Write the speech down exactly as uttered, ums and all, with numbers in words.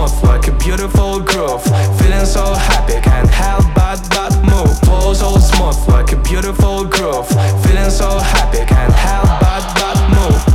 smooth like a beautiful groove. Feeling so happy, can't help but but move. Flow so smooth like a beautiful groove. Feeling so happy, can't help but but move.